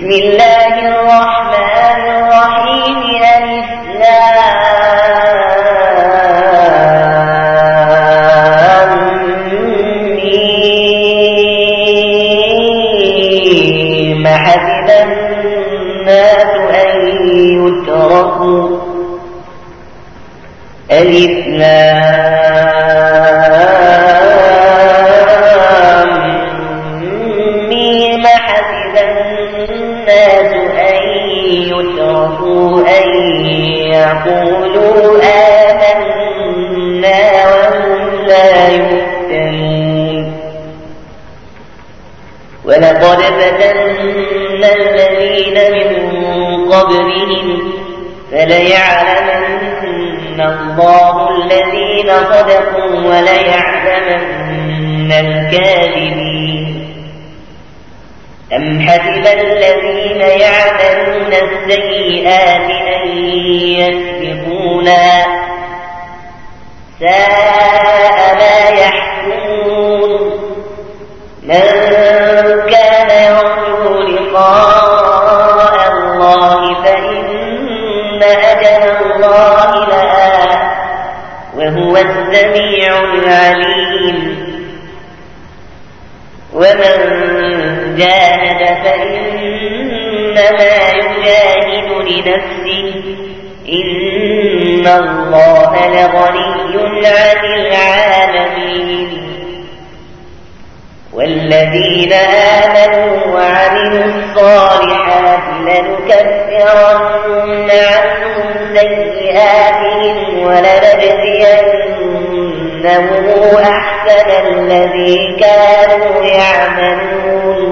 بسم الله الرحمن الرحيم. ألف لام ميم. حسب الناس أن يتركوا. ألف لام ميم. حسب الناس أن يتركوا أن يقولوا آمنا وهم لا يفتنون. ولقد فتنا الذين من قبلهم فليعلمن الله الذين صدقوا وليعلمن الكاذبين. أم حسب الذين يعملون السيئات أن يسبقونا ساء ما يحكمون. من كان يرجو لقاء الله فإن أجل الله لآت وهو السميع العليم. ومن جاهد فإنما يجاهد لنفسه إن الله لغني عن العالمين. والذين آمنوا وعملوا الصالحات لنكفرن عنهم سيئاتهم ولنجزينهم أحسن الذي كانوا يعملون.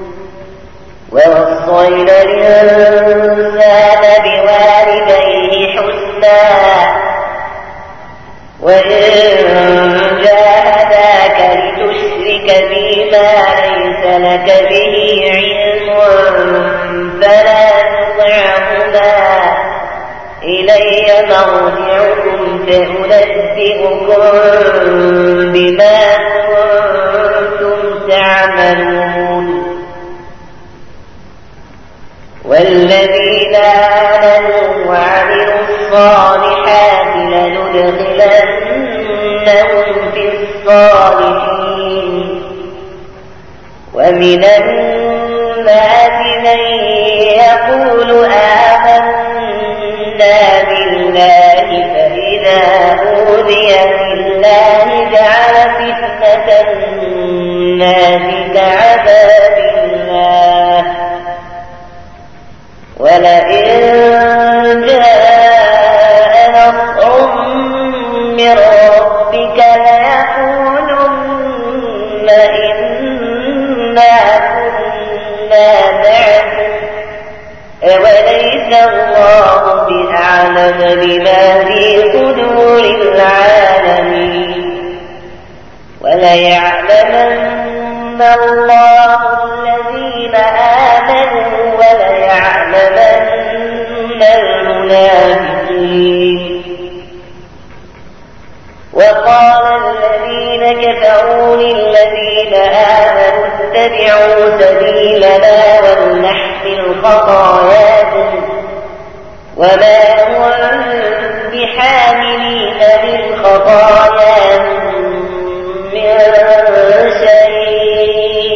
ووصينا الإنسان بوالديه حسنا وإن جاهداك لتشرك بما ليس لك به علم فلا تطعهما إلي مرجعكم فأنبئكم بما كنتم تعملون. والذين آمنوا وعملوا الصالحات لندخلنهم في الصالحين. ومن الناس من يقول آمنا بالله فإذا أوذي في الله جعل فتنة الناس كعذاب الله. ولئن جاء نصر من ربك ليقولن إنا كنا معكم أوليس الله بأعلم بما في صدور العالمين. وليعلمن الله الذين آمنوا وليعلمن المنافقين. وقال الذين كفروا للذين آمنوا اتبعوا سبيلنا ولنحمل خطاياكم وما هم بحاملين من خطاياهم من شيء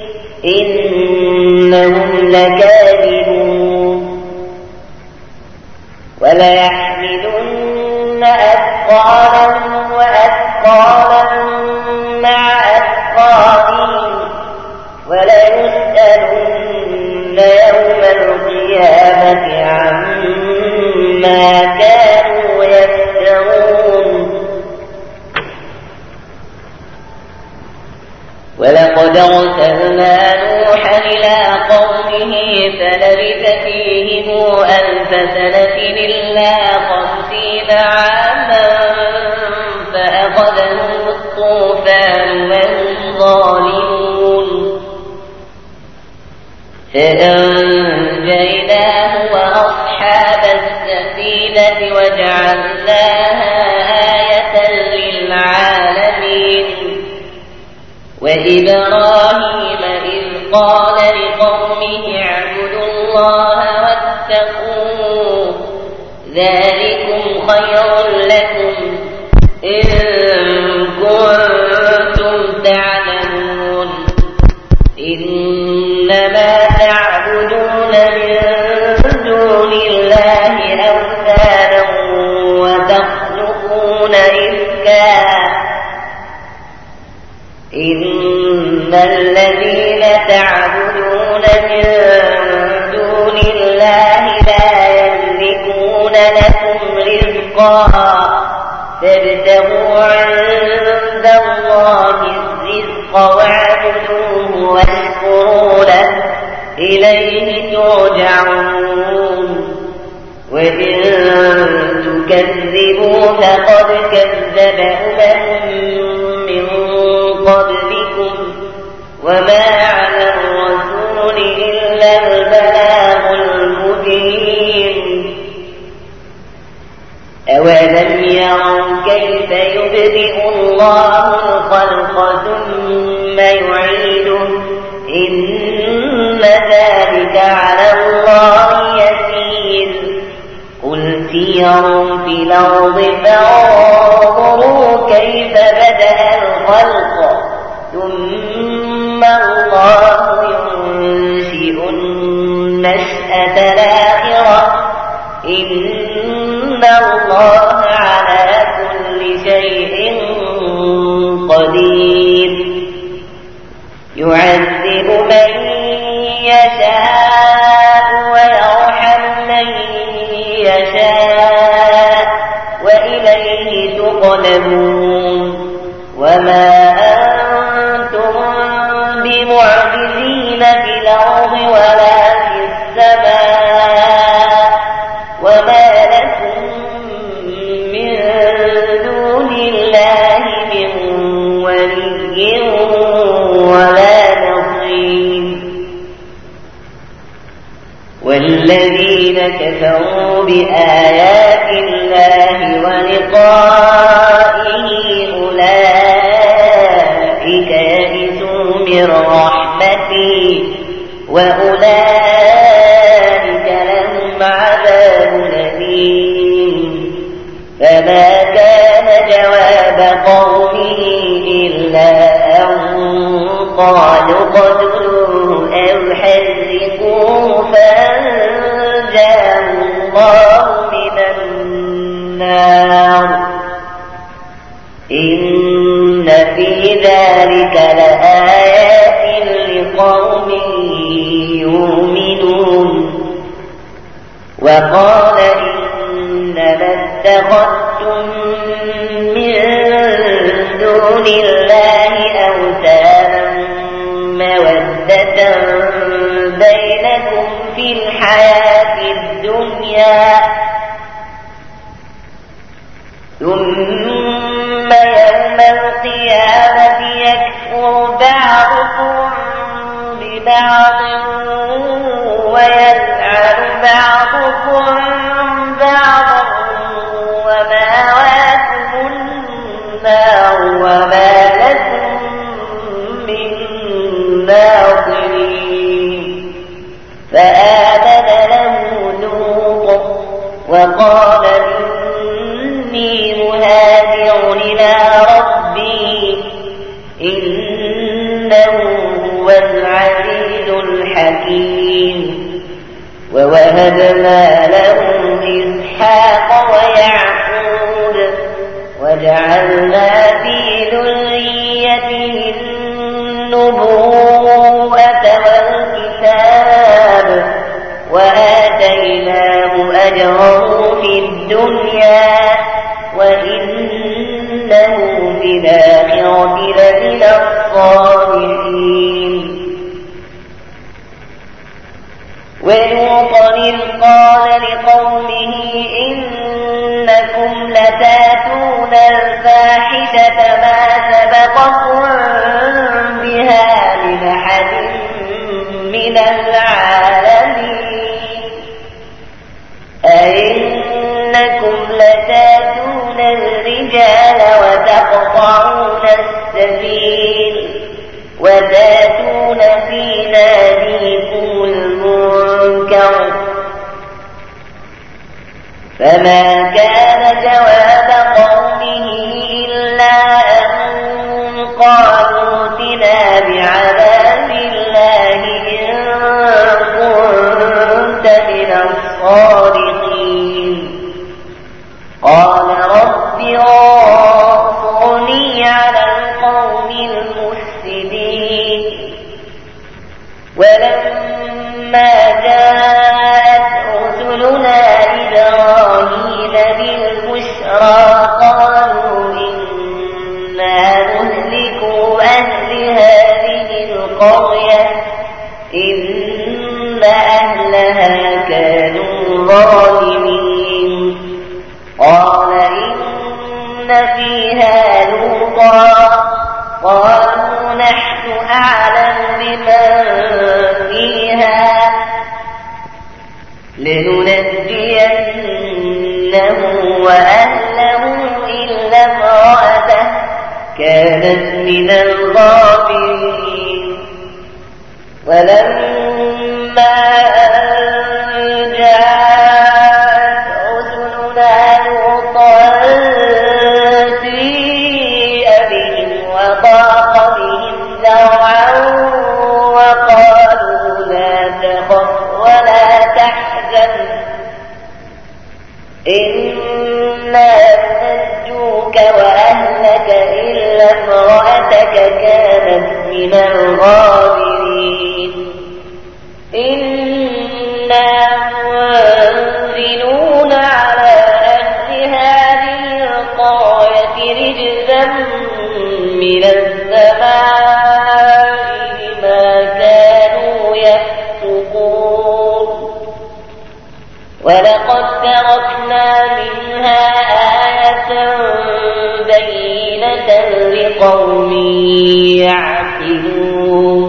إنهم لكاذبون. وليحملن أثقالهم وأثقالا مع أثقالهم وليسألن يوم القيامة عما كانوا يفترون. ولقد أرسلنا نوحا إلى قومه فلبث فيهم 1000 سنة إلا 50 عاما فأخذهم الطوفان وهم ظالمون. فأنجيناه وأصحاب السفينة وجعلناها آية للعالمين. وإبراهيم إذ قال لقومه اعبدوا الله واتقوه ذلكم خير لكم إن كنتم تعلمون إنما تعبدون من دون الله أوثانا وتخلقون إفكا إن الذين تعبدون من دون الله لا يملكون لكم رزقا فابتغوا عند الله الرزق واعبدوه واشكروا له إليه ترجعون وإن تكذبوا فقد كذب من قبلكم وما على الرسول إلا البلاغ المبين أولم يروا كيف يبدئ الله الخلق ثم يعيده إن ذلك على الله يسير قل سيروا في الأرض فانظروا كيف بدأ الخلق ثم الله ينشئ النشأة الآخرة إن الله على كل شيء قدير يعذب من يشاء ويرحم من يشاء وإليه تقلبون وما أنتم بمعجزين في الأرض ولا في السماء وما لكم من دون الله من ولي ولا نصير والذين كفروا بآيات الله ولقائه أولئك يئسوا من رحمتي وأولئك لهم عذاب أليم فما كان جواب قومه إلا أن قالوا اقتلوه أو حرقوه فأنجاه الله من النار إن في ذلك لآيات لقوم يؤمنون وقال إنما اتخذتم من دون الله أوثانا مودة بينكم في الحياة الدنيا ثم يوم القيامة يكفر بعضكم ببعض ويلعن بعضكم بعضا ومأواكم النار وما لكم من ناصرين فآمن له لوط وقال إني مهاجر إلى ربي إنه هو العزيز الحكيم ووهبنا له إسحاق ويعقوب وجعلنا في ذريته النبوءة والكتاب وآتيناه أجره في الدنيا وإنه في الآخرة لمن الصالحين ولوطا إذ قال لقومه إنكم لتاتون الفاحشة ما سبقكم بها من أحد من العالمين أئنكم لتاتون الرجال وتقطعون السبيل وتاتون في ناديكم المنكر يذكر فما كان جواب قومه إلا أن قالوا ائتنا بعذاب الله إن كنت من الصادقين قال رب انصرني على القوم المفسدين ولما جاءت رسلنا إبراهيم بالبشرى قالوا إنا مهلكوا أهل هذه القرية إن أهلها كانوا ظالمين قال إن فيها لوطا قالوا نحن أعلم بمن فيها لننجينه وأهله إلا امرأته كانت من الغابرين ولما جاءت رسلنا لوطا سيء بهم وضاق بهم ذرعا وقالوا لا تخف ولا تحزن إنا ننجوك وأهلك إلا امرأتك كانت من الغابرين إنا منزلون على أهل هذه القرية رجزا من السماء بما كانوا يفسقون ولقد تركنا منها آية بينة لقوم يعقلون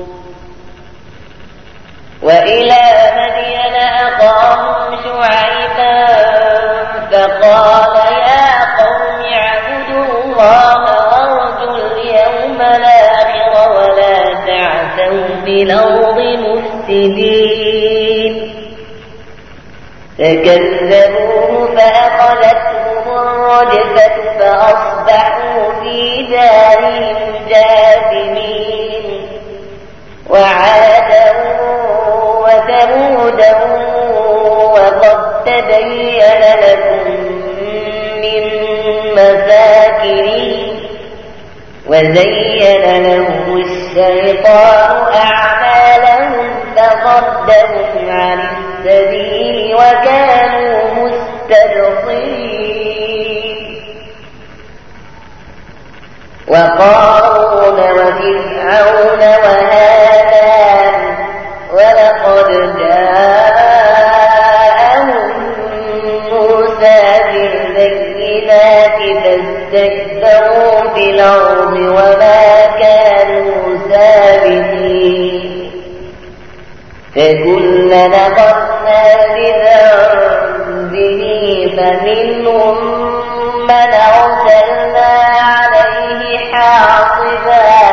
وإلى مدين أخاهم شعيبا فقال يا قوم اعبدوا الله وارجوا اليوم الآخر ولا تعثوا في الأرض مفسدين فكذبوه فأخذتهم الرجفة فأصبحوا في دارهم جاثمين وعادا وثمودا وقد تبين لكم من مساكنهم وزين لهم الشيطان أعمالهم فصدهم عن السبيل وكانوا مستبصرين وقارون وفرعون وهامان ولقد جاءهم موسى بالبينات فاستكبروا في الأرض وما كانوا سابقين فكلنا أخذنا بذنبه فمنهم من أرسلنا عليه حاصبا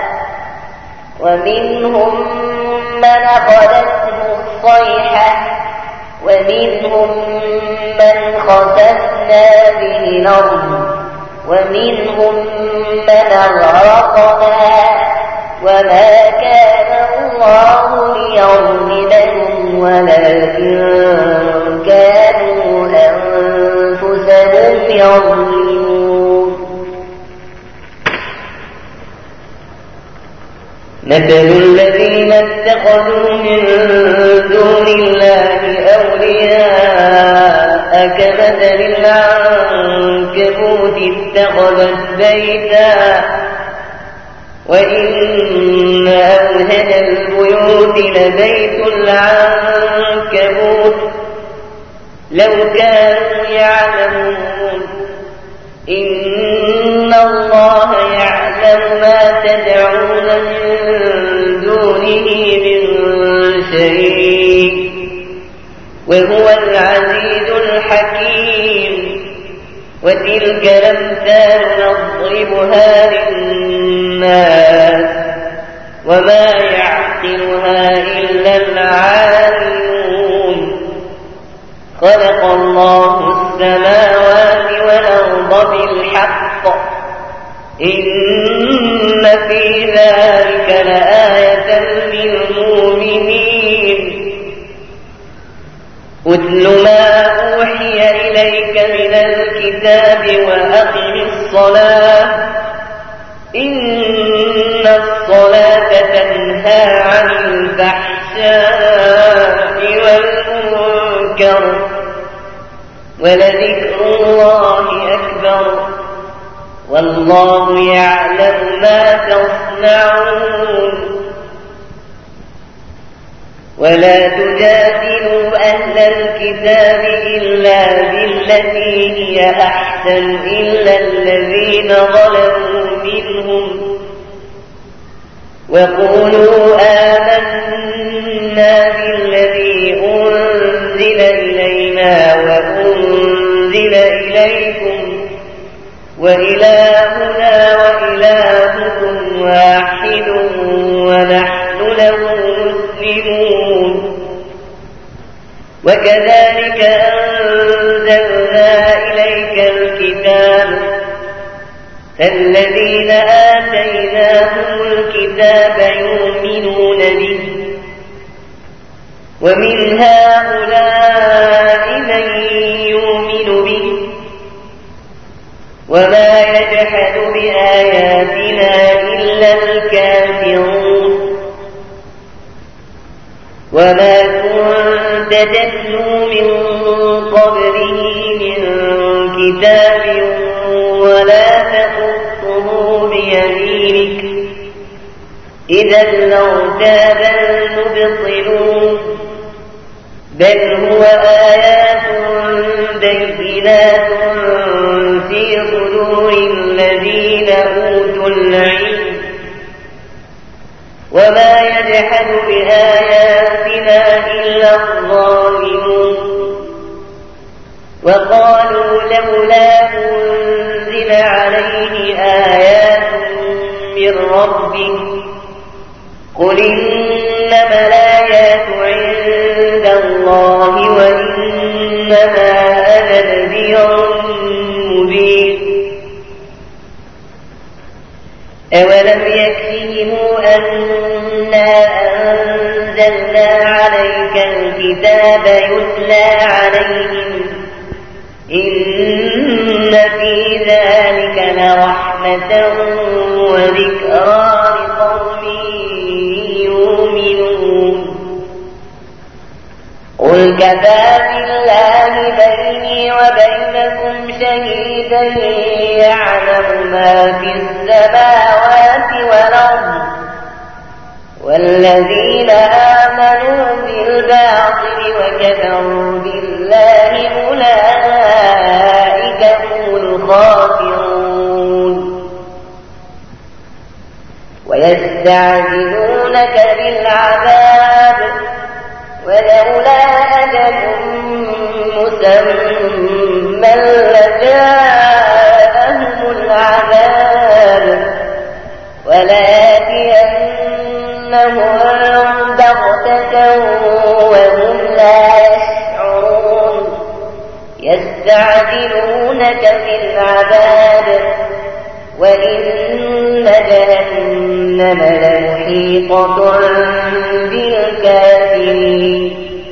ومنهم من أخذته الصيحة ومنهم من خسفنا به الأرض ومنهم من أغرقنا وما كان الله ليظلمهم ولكن كانوا أنفسهم يظلمون مثل الذين اتخذوا من دون الله أولياء كمثل العنكبوت اتخذت بيتا وإن أوهن البيوت لبيت العنكبوت لو كانوا يعلمون إن الله يعلم ما تدعون من دونه من شيء وهو العزيز الحكيم وتلك الأمثال نضربها للناس وما يعقلها إلا العالمون خلق الله السماوات والأرض بالحق إن في ذلك لآية للمؤمنين أتل ما أوحي إليك من الكتاب وأقم الصلاة إن الصلاة تنهى عن الفحشاء والمنكر ولذكر الله أكبر والله يعلم ما تصنعون ولا تجادلوا أهل الكتاب إلا بالتي هي أحسن إلا الذين ظلموا منهم وقولوا آمنا بالذي أنزل إلينا وأنزل إليكم وإلهنا وإلهكم واحد ونحن له مسلمون وكذلك أنزلنا إليك الكتاب فالذين آتيناهم الكتاب يؤمنون به ومن هؤلاء من يؤمن به وما يجحد بآياتنا إلا الكافرون وما كنت تتلو من قبله من كتاب ولا تخطه بيمينك إذا لارتاب المبطلون بل هو آيات بينات في صدور الذين أوتوا العلم وما يجحد بآياتنا إلا الظالمون وقالوا لولا أنزل عليه آيات من ربه قل إنما الآيات عند الله وإنما أنا نذير مبين أولم يكفهم أنا أنزلنا عليك الكتاب يتلى عليهم إن في ذلك لرحمة وذكرى لقوم يؤمنون قل كفى بالله بيني وبينكم شهيدا يعلم ما في السماوات والأرض والذين آمنوا بالباطل وكفروا بالله أولئك هم الخاسرون ويستعجلونك بالعذاب ولولا أجل مسمى لجاءهم العذاب وليأتينهم بغتة وهم لا يشعرون يستعجلونك بالعذاب وإن جهنم لمحيطة بالكافرين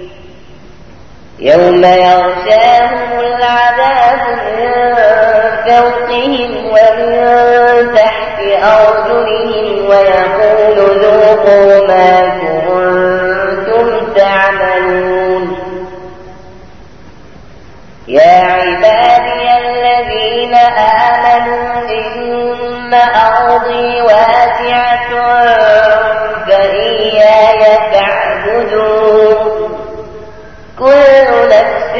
يوم يغشاهم العذاب من فوقهم ومن تحت أرجلهم ويقول ذوقوا ما كنتم تعملون يا عبادي الذين آمنوا إن أرضي واسعة فإياي فاعبدون كل نفس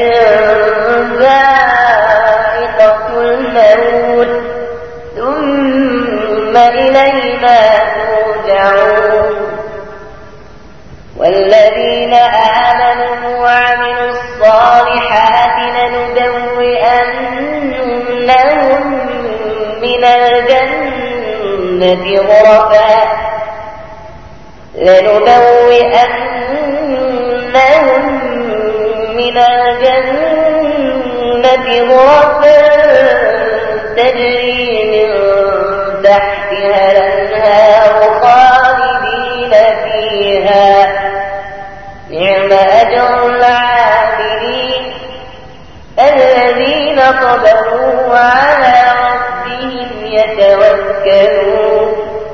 ذائقة الموت ثم إلينا ترجعون والذين آمنوا وعملوا الصالحات لنبوئنهم من الجنة غرفا من الجنة غرفا تجري من تحتها الأنهار خالدين فيها نعم أجر العاملين الذين صبروا وعلى ربهم يتوكلون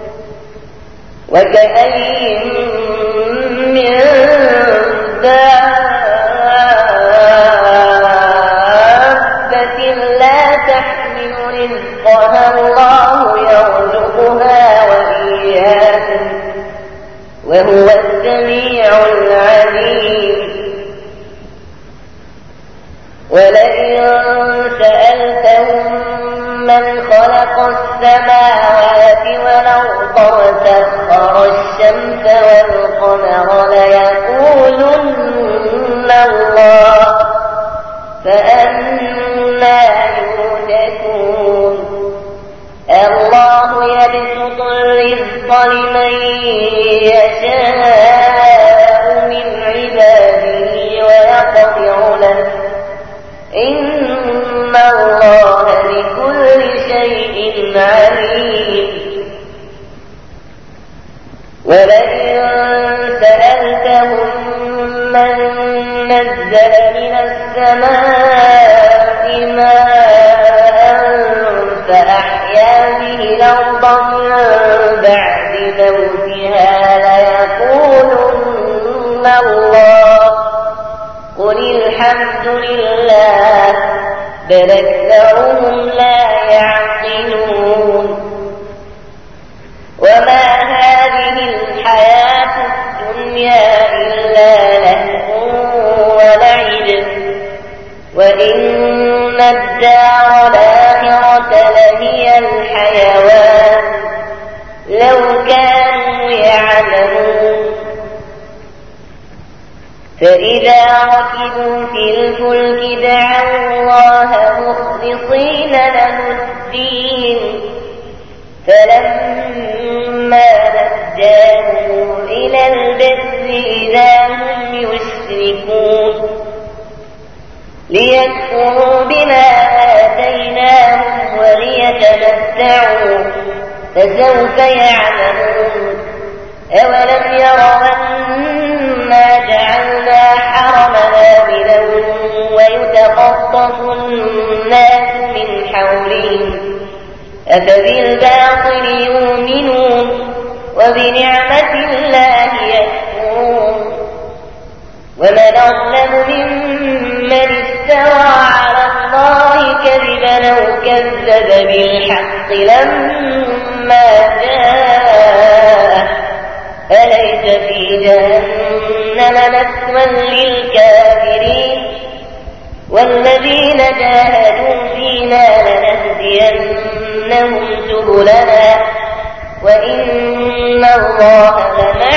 وكأين من دابة لا تحمل رزقها الله يرزقها وإياكم وهو السميع العليم ولئن سألتهم من خلق السماوات والأرض وسخر الشمس والقمر ليقولن الله فأنى يؤفكون الله يبسط الرزق لمن يشاء من عباده ويقدر له إن الله بكل شيء عليم ولئن سألتهم من نزل من السماء ماء فأحيا به الأرض من بعد موتها ليقولن الله قل الحمد لله بل أكثرهم لا يعقلون وما هذه الحياة الدنيا إلا لهو ولعب وإن الدار الآخرة لهي الحيوان لو كانوا يعلمون فإذا ركبوا في الفلك دعوا الله مخلصين له الدين فلما نجاهم إلى البر إذا هم يشركون ليكفروا بما آتيناهم وليتمتعوا فسوف يعلمون أولم يروا أنا جعلنا حرما آمنا ويتخطف الناس من حولهم أفبالباطل يؤمنون وبنعمة الله يكفرون ومن أظلم ممن افترى على الله كذبا أو كذب بالحق لما جاءه أليس في جهنم مثوى للكافرين والذين جاهدوا فينا لنهدينهم سبلنا وإن الله لمع